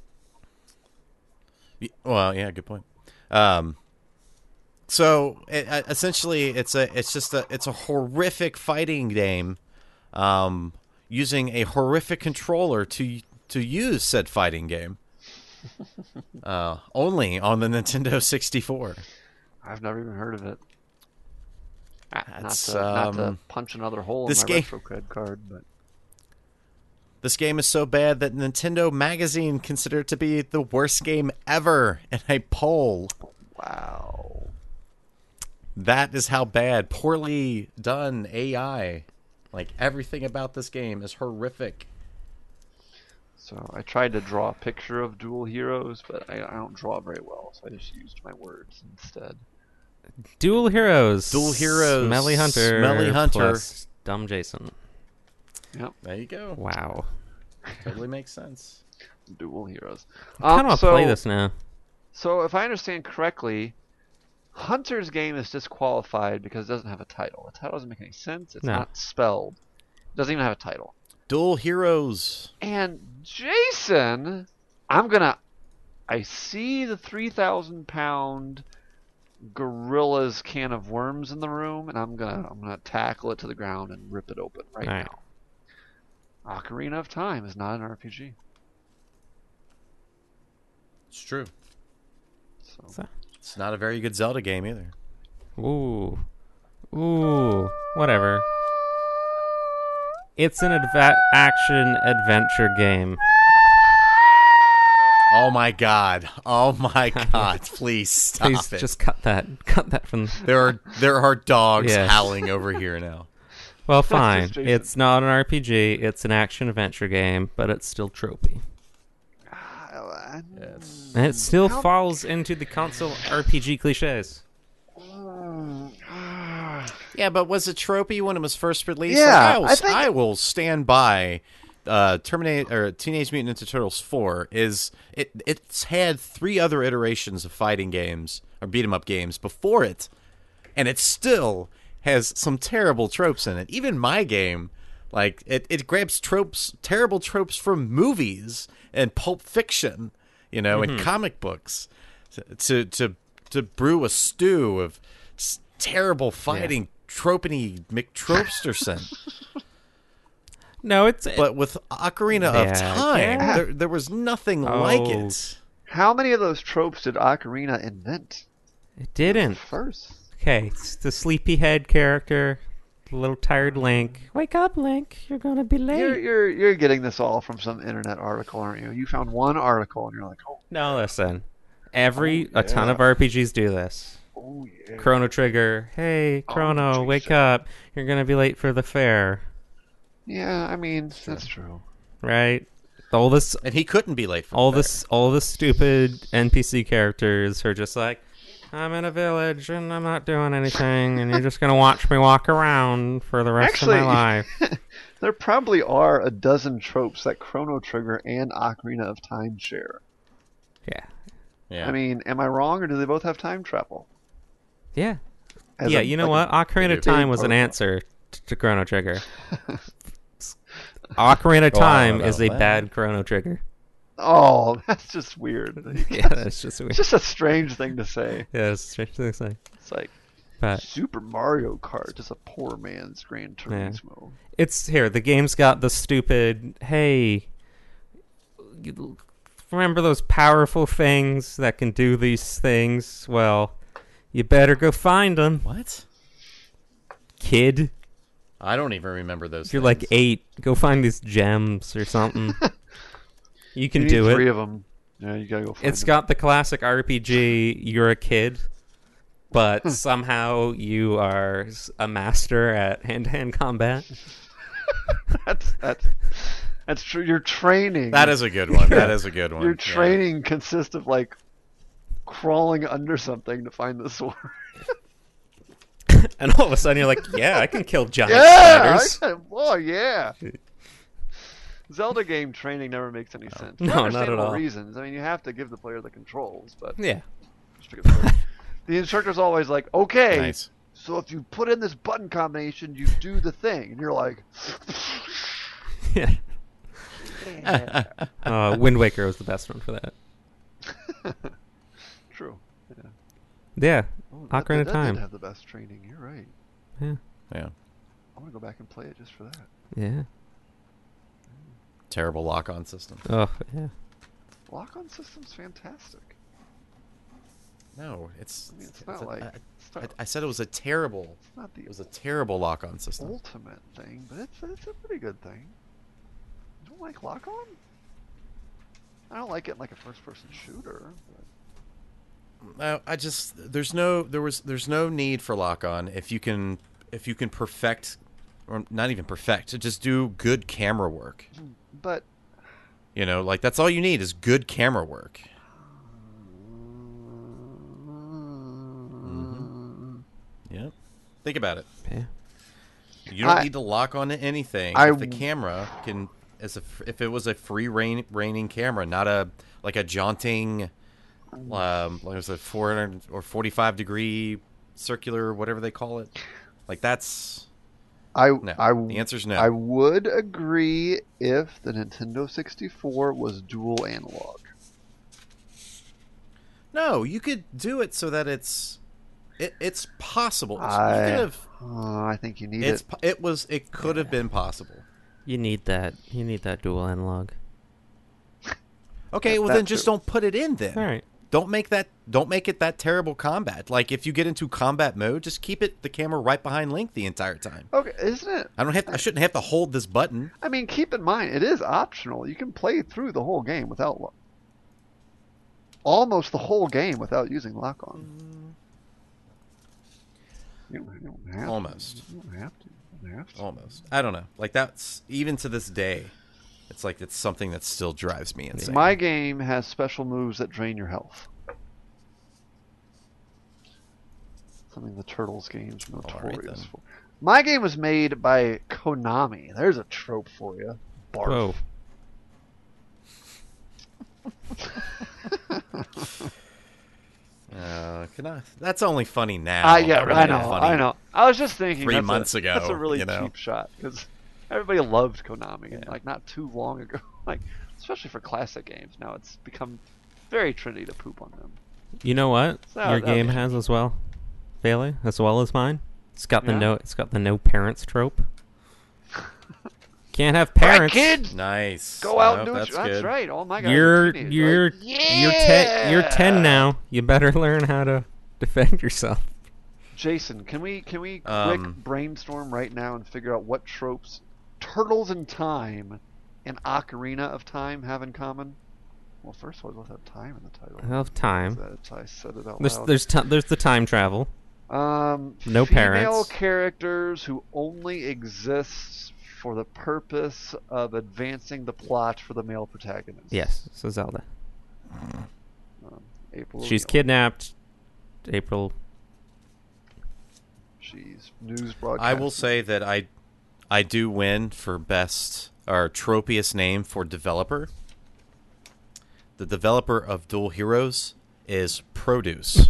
y- Well, yeah, good point. Um. So it, uh, essentially, it's a it's just a it's a horrific fighting game, um, using a horrific controller to to use said fighting game. uh, only on the Nintendo sixty-four. I've never even heard of it. Ah, Not That's, to, not to um, punch another hole in this my game- retro cred card, but This game is so bad that Nintendo Magazine considered it to be the worst game ever in a poll. wow. That is how bad. Poorly done A I. Like, everything about this game is horrific. So I tried to draw a picture of Dual Heroes, but I, I don't draw very well, so I just used my words instead. Dual Heroes. Dual Heroes. Smelly Hunter. Smelly Hunter. Plus Dumb Jason. Yep, There you go. Wow. Totally makes sense. Dual Heroes. I kind of want to so, play this now. So if I understand correctly, Hunter's game is disqualified because it doesn't have a title. The title doesn't make any sense. It's No. not spelled. It doesn't even have a title. Dual Heroes. And Jason, I'm gonna. I see the three thousand pound gorilla's can of worms in the room, and I'm gonna I'm gonna tackle it to the ground and rip it open right, All right. now. Ocarina of Time is not an R P G. It's true. So So- It's not a very good Zelda game either. Ooh. Ooh. Whatever. It's an adva- action adventure game. Oh my god. Oh my god. Please stop Please it. just cut that. Cut that from. There are there are dogs Yes. howling over here now. Well, fine. Jason. It's not an R P G. It's an action adventure game, but it's still tropey. uh, Yes. And it still How- falls into the console R P G cliches. Yeah, but was it tropey when it was first released? Yeah, Like, I, will, I think- I will stand by. Uh, Terminator or Teenage Mutant Ninja Turtles four is it. It's had three other iterations of fighting games or beat 'em up games before it, and it still has some terrible tropes in it. Even my game, like it, it grabs tropes, terrible tropes from movies and Pulp Fiction, you know, Mm-hmm. and comic books, to to to, to brew a stew of s- terrible fighting, tropiny McTropesterson. No, it's But with Ocarina of Yeah, Time, yeah. there there was nothing like Oh. it. How many of those tropes did Ocarina invent? it didn't. First. Okay, it's the sleepyhead character, the little tired Link. Wake up, Link! You're gonna be late. You're you're you're getting this all from some internet article, aren't you? You found one article and you're like, oh, No, listen. Every Oh, a ton yeah. of R P Gs do this. oh yeah. Chrono Trigger. Hey, Chrono, geez. wake up! You're gonna be late for the fair, Yeah, I mean that's true. right? All this, And he couldn't be late for all the this, all the stupid N P C characters are just like, I'm in a village and I'm not doing anything, and you're just gonna watch me walk around for the rest Actually, of my life. there probably are a dozen tropes that Chrono Trigger and Ocarina of Time share. Yeah, Yeah. I mean, am I wrong, or do they both have time travel? yeah, As yeah. a- you know like what? a Ocarina big of Time was an part- answer t- to Chrono Trigger. Ocarina of Oh, I Time don't is know a that. bad Chrono Trigger. Oh, that's just weird. Yeah, that's just weird. It's just a strange thing to say. Yeah, it's a strange thing to say. It's like But Super Mario Kart is a poor man's Gran Yeah. Turismo. it's here. The game's got the stupid, hey, you- remember those powerful things that can do these things? Well, you better go find them, What? kid. I don't even remember those. If you're things. like eight, go find these gems or something. You can you do need it. three of them. Yeah, you gotta go find It's them. got the classic R P G. You're a kid, but somehow you are s- a master at hand-to-hand combat. that's that's that's true. Your training. That is a good one. That is a good one. Your Yeah. training consists of like crawling under something to find the sword. And all of a sudden, you're like, "Yeah, I can kill giant Yeah. spiders." I, oh yeah. Zelda game training never makes any sense. For No, not at understandable all. reasons. I mean, you have to give the player the controls, but Yeah, the instructor's always like, "Okay, Nice. so if you put in this button combination, you do the thing," and you're like, yeah. "Yeah." Uh, Wind Waker was the best one for that. True. Yeah, Oh, that, Ocarina that, of that Time. did have the best training. You're right. Yeah, Yeah. I want to go back and play it just for that. yeah. Terrible lock-on system. Oh, yeah. Lock-on system's fantastic. No, it's. I mean, it's it's not a- like I, it's I, not I said it was a terrible. not the It was a terrible lock-on system. ultimate thing, but it's it's a pretty good thing. You don't like lock-on? I don't like it in like a first-person shooter. But No, I just there's no there was there's no need for lock-on if you can if you can perfect or not even perfect just do good camera work. but You know, like that's all you need is good camera work. Yeah. Think about it. Yeah. You don't I- need to lock on to anything I if the w- camera can as a, if it was a free reign, reigning camera, not a like a jaunting um like it was a four hundred or forty-five degree circular whatever they call it. Like that's I no. I the answer's no. I would agree if the Nintendo sixty-four was dual analog. No, you could do it so that it's it, it's possible. You I, could have oh, I think you need it's it. po- it was it could have been possible. You need that. You need that dual analog. Okay, That- well that then just too. don't put it in then. All right. Don't make that don't make it that terrible combat. Like if you get into combat mode, just keep it the camera right behind Link the entire time. Okay, isn't it? I don't have I shouldn't have to hold this button. I mean, keep in mind, it is optional. You can play through the whole game without lo- almost the whole game without using lock-on. You don't, you don't have Almost. To. You don't have to. You don't have to. Almost. I don't know. Like that's even to this day, it's like it's something that still drives me insane. My game has special moves that drain your health. Something the Turtles game's All right, notorious then. for. My game was made by Konami. There's a trope for you. Barf. Whoa. Uh, can I, that's only funny now. Uh, yeah, That really I wasn't know, funny I know. I was just thinking three that's months a, ago, That's a really you know? cheap shot because everybody loved Konami, and Yeah. like not too long ago, like especially for classic games. Now it's become very trendy to poop on them. You know what? So, Your that game was- has as well, Bailey, as well as mine. It's got the Yeah? no. It's got the no parents trope. Can't have Right, parents. kids, Nice. go out No, and do that's it. That's good. right. Oh my God, You're teenage, you're right? you're ten. You're ten now. You better learn how to defend yourself. Jason, can we can we quick Um, brainstorm right now and figure out what tropes Turtles in Time and Ocarina of Time have in common? Well, first of all, let's have time in the title. I love time. That's- I said it out There's loud. there's t- there's the time travel. Um, No female parents. characters who only exist for the purpose of advancing the plot for the male protagonist. Yes, so Zelda. Um, April. She's O'Neil. kidnapped. April. She's news broadcast. I will say that I, I do win for best or tropiest name for developer. The developer of Dual Heroes is Produce.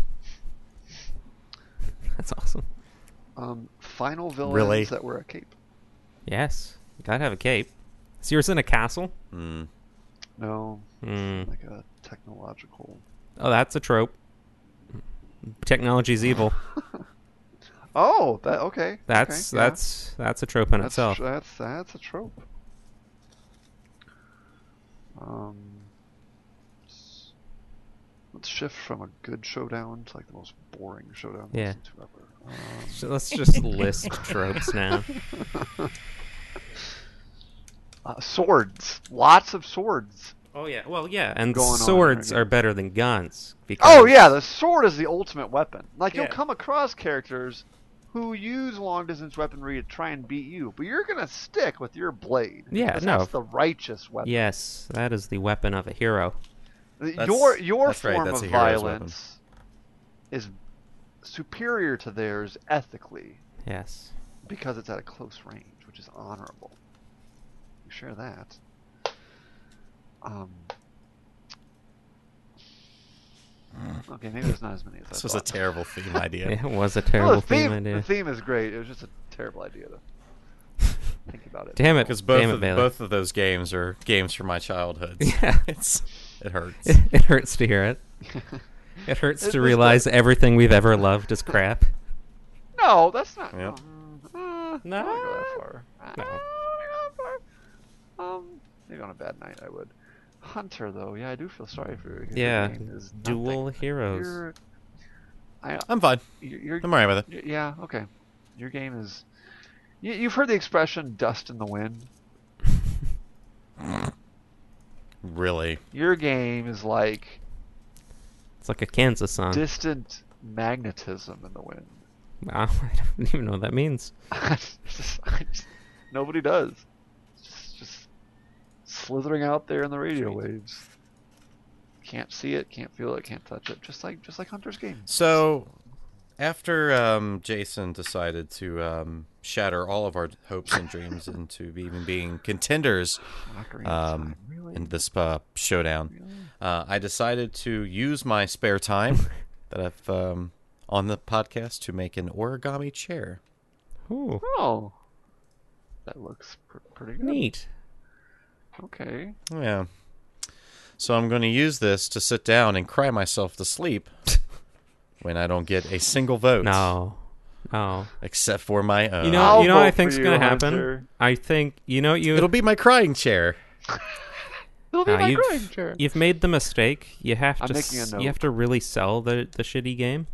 That's awesome. Um, final villains Really? that wear a cape. Yes, you gotta have a cape. Is yours in a castle? Mm. No, Hmm. like a technological. Oh, that's a trope. Technology's evil. Oh, that okay. That's okay, yeah. that's that's a trope in that's itself. that's that's a trope. Um, s- let's shift from a good showdown to like the most boring showdown. Yeah. listened to ever. Um, So let's just list tropes now. uh, swords, lots of swords. Oh yeah, well yeah, and Going on swords here. are better than guns. Because Oh yeah, the sword is the ultimate weapon. Like you'll Yeah. come across characters who use long distance weaponry to try and beat you, but you're gonna stick with your blade. Yeah, because no. that's the righteous weapon. Yes, that is the weapon of a hero. That's- your your that's right, form that's of a hero's violence is superior to theirs ethically Yes. because it's at a close range, which is honorable. You share that. Um. Okay, maybe there's not as many as I This was a thought. terrible theme idea. It was a No, terrible the theme, theme idea. the theme is great. It was just a terrible idea to think about it. Damn it! Because both Damn it, of Bailey. both of those games are games from my childhood. Yeah. it's it hurts. It, it hurts to hear it. It hurts It to was realize good. everything we've ever loved is crap. No, that's not. Yep. Um, uh, No. I wouldn't go that far. No. Uh, I wouldn't go that far. Um, maybe on a bad night I would. Hunter, though, yeah, I do feel sorry for you. because your Yeah, game is dual nothing. heroes. You're, I, I'm fine. you're, you're, I'm alright with it. y- yeah, okay. Your game is. You, you've heard the expression "dust in the wind." Really. Your game is like It's like a Kansas song. distant magnetism in the wind. Wow, I don't even know what that means. I just, I just, nobody does. It's just, just slithering out there in the radio waves. Can't see it, can't feel it, can't touch it. Just like just like Hunter's game. So, after um, Jason decided to um, shatter all of our hopes and dreams into even being contenders Ocarina of um, Time, really? in this uh, showdown, Really? uh, I decided to use my spare time that I've um, on the podcast to make an origami chair. Ooh, Oh, that looks pr- pretty good. neat. Okay. Yeah. So I'm going to use this to sit down and cry myself to sleep when I don't get a single vote. No, no. Except for my own. You know, I'll you know what I vote think's for gonna you, happen. Hunter. I think you know what you. It'll be my crying chair. It'll be No, my you've- growing chair. You've made the mistake. You have I'm to. making a s- note. You have to really sell the the shitty game.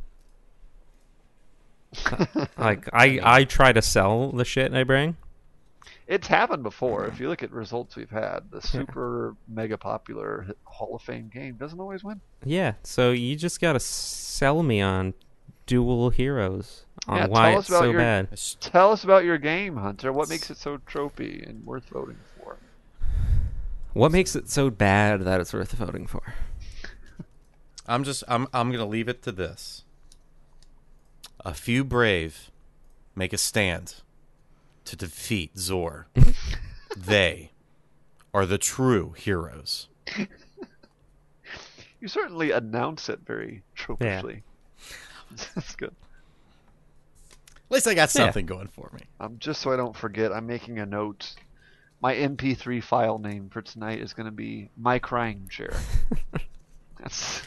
Like I, I try to sell the shit I bring. It's happened before. If you look at results we've had, the super mega popular hit- Hall of Fame game doesn't always win. Yeah, so you just gotta sell me on Dual Heroes on Yeah, why tell us it's about so your- bad. It's- Tell us about your game, Hunter. What makes it so tropey and worth voting for? What makes it so bad that it's worth voting for? I'm just I'm I'm gonna leave it to this. A few brave make a stand to defeat Zor. They are the true heroes. You certainly announce it very tropishly. That's good. At least I got something yeah. going for me. Um, just so I don't forget, I'm making a note. My M P three file name for tonight is going to be My Crying Chair. That's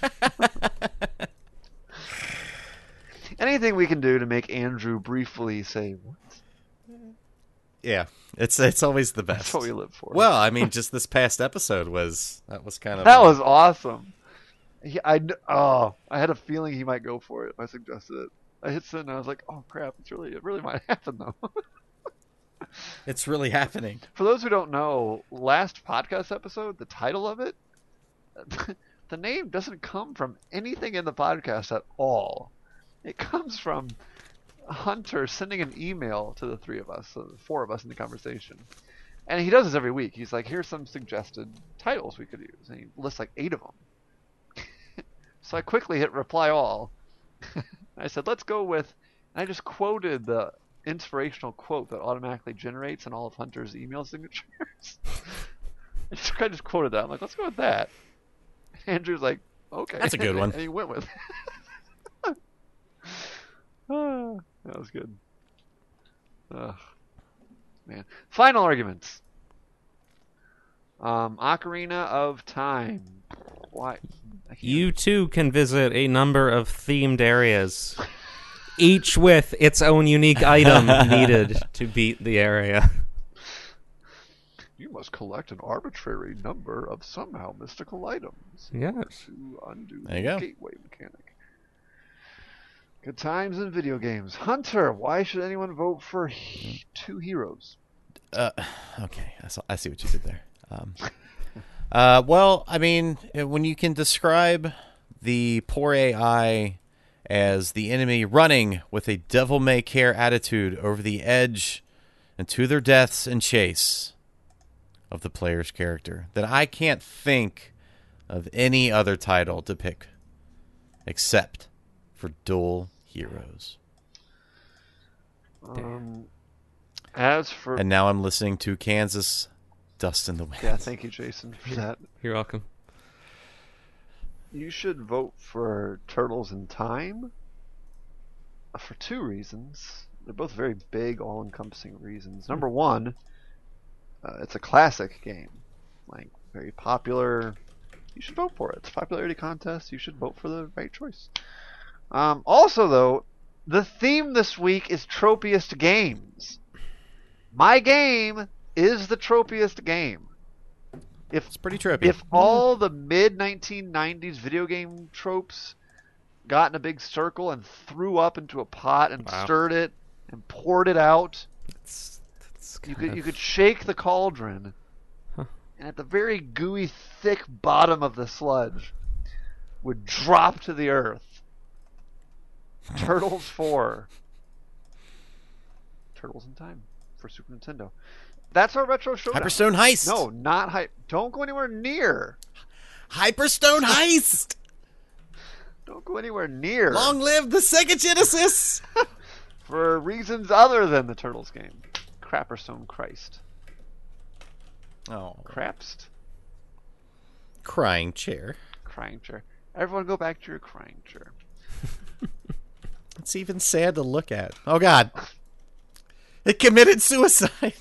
anything we can do to make Andrew briefly say what? Yeah, it's it's always the best. That's what we live for. Well, I mean, just this past episode was that was kind of that was awesome. He, I oh, I had a feeling he might go for it. I suggested it. I hit send and I was like, oh crap! It's really it really might happen though. It's really happening. For those who don't know, last podcast episode, the title of it, the name doesn't come from anything in the podcast at all. It comes from Hunter sending an email to the three of us, so the four of us in the conversation. And he does this every week. He's like, here's some suggested titles we could use. And he lists like eight of them. So I quickly hit reply all. I said, let's go with, and I just quoted the inspirational quote that automatically generates in all of Hunter's email signatures. I just, I just quoted that. I'm like, let's go with that. Andrew's like, okay. That's a good one. And he went with it. Oh, that was good. Ugh. Man. Final arguments. Um, Ocarina of Time. Why? You too can visit a number of themed areas, each with its own unique item needed to beat the area. You must collect an arbitrary number of somehow mystical items. Yes. To undo there you the go. gateway mechanic. Good times in video games. Hunter, why should anyone vote for he- two heroes? Uh, okay, I, saw, I see what you did there. Um, uh, well, I mean, when you can describe the poor A I as the enemy running with a devil-may-care attitude over the edge and to their deaths and chase of the player's character, then I can't think of any other title to pick except for Dual Heroes. Um, as for and now I'm listening to Kansas Dust in the Wind. yeah, thank you, Jason, for that. You're welcome. You should vote for Turtles in Time for two reasons. They're both very big, all-encompassing reasons. Number one, uh, it's a classic game, like very popular. You should vote for it. It's a popularity contest. You should vote for the right choice. Um, also, though, the theme this week is Tropiest Games. My game is the Tropiest game. If It's pretty trippy. if all the mid nineteen nineties video game tropes got in a big circle and threw up into a pot and Wow. stirred it and poured it out, It's, it's you kind could of... you could shake the cauldron, Huh. and at the very gooey, thick bottom of the sludge would drop to the earth. Turtles four. Turtles in Time for Super Nintendo. That's our retro showdown. Hyperstone Heist. No, not hype. Don't go anywhere near. Hyperstone Heist. Don't go anywhere near. Long live the Sega Genesis. For reasons other than the Turtles game. Crapperstone Christ. Oh, Crapst. crying chair. Crying chair. Everyone go back to your crying chair. It's even sad to look at. Oh God, it committed suicide.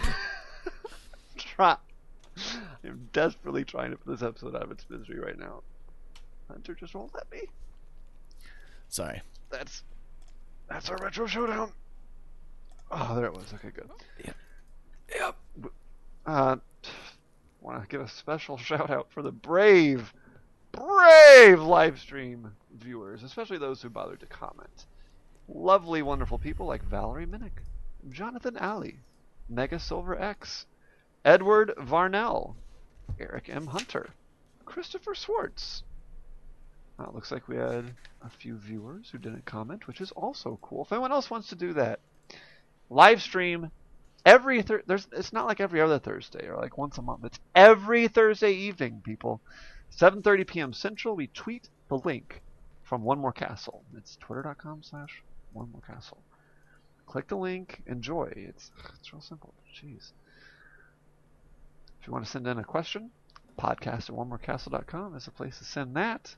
Try. I'm desperately trying to put this episode out of its misery right now. Hunter just won't let me. Sorry. That's that's our retro showdown. Oh, there it was. Okay, good. Yep. Yep. Uh, want to give a special shout out for the brave, brave live stream viewers, especially those who bothered to comment. Lovely, wonderful people like Valerie Minnick, Jonathan Alley, Mega Silver X, Edward Varnell, Eric M. Hunter, Christopher Swartz. Uh, looks like we had a few viewers who didn't comment, which is also cool. If anyone else wants to do that, live stream every thir- there's it's not like every other Thursday or like once a month. It's every Thursday evening, people. seven thirty p.m. Central. We tweet the link from One More Castle. It's twitter.com slash One More Castle. Click the link. Enjoy. It's it's real simple. Jeez. If you want to send in a question, Podcast at one more castle dot com is a place to send that.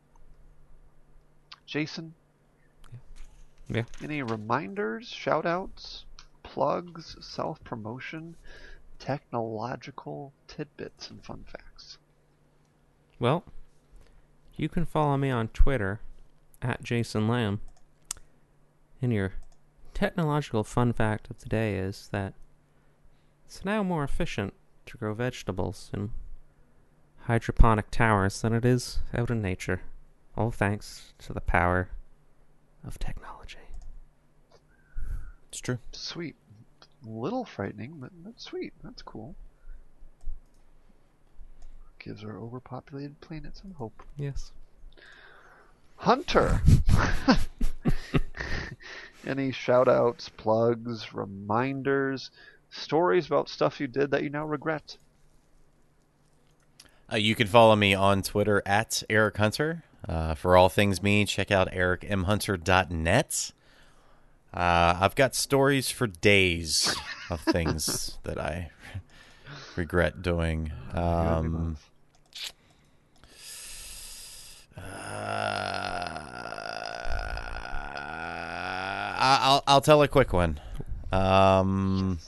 Jason, Yeah. any reminders, shout-outs, plugs, self-promotion, technological tidbits, and fun facts? Well, you can follow me on Twitter at Jason Lamb. And your technological fun fact of the day is that it's now more efficient to grow vegetables in hydroponic towers than it is out in nature. All thanks to the power of technology. It's true. Sweet. A little frightening, but that's sweet. That's cool. Gives our overpopulated planet some hope. Yes. Hunter! Any shout-outs, plugs, reminders, stories about stuff you did that you now regret? Uh, you can follow me on Twitter at Eric Hunter. Uh, for all things me, check out eric m hunter dot net. Uh, I've got stories for days of things that I regret doing. Um, uh, I'll I'll tell a quick one. Um,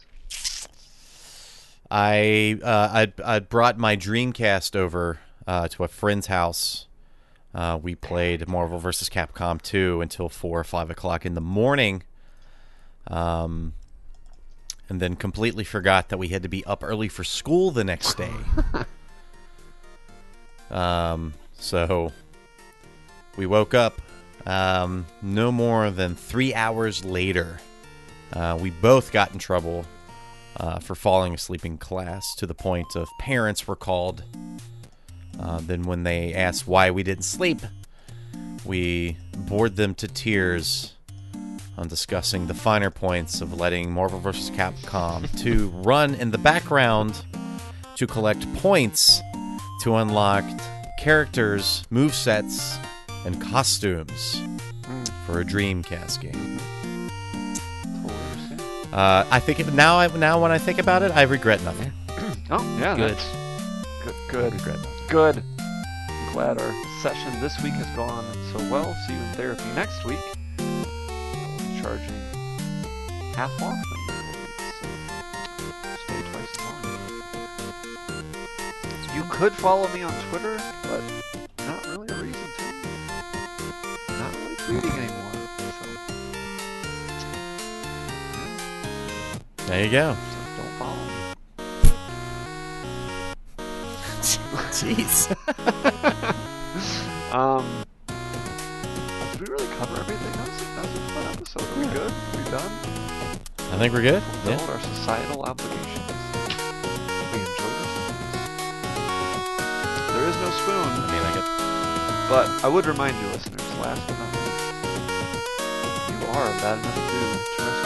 I uh, I I brought my Dreamcast over uh, to a friend's house. Uh, we played Marvel versus. Capcom two until four or five o'clock in the morning, um, and then completely forgot that we had to be up early for school the next day. um, so we woke up um, no more than three hours later. Uh, we both got in trouble uh, for falling asleep in class to the point of parents were called. Uh, then when they asked why we didn't sleep, we bored them to tears on discussing the finer points of letting Marvel versus. Capcom two run in the background to collect points to unlock characters, movesets, and costumes for a Dreamcast game. Uh, I think it, now, I, now when I think about it, I regret nothing. Oh, yeah, Good. that's good. Good. Regret nothing. Good. I'm glad our session this week has gone so well. See you in therapy next week. I'll be charging half off my usual weeks, so stay twice as long. You could follow me on Twitter, but not really a reason to. Not really tweeting anymore. So, There you go. so don't follow me. Jeez. um, did we really cover everything? That was, that was a fun episode. Are we good? Are we done? I think we're good. Fulfilled Yeah. our societal obligations. We enjoyed ourselves. There is no spoon, I mean, I could. but I would remind you, listeners, last but not least, you are a bad enough dude to risk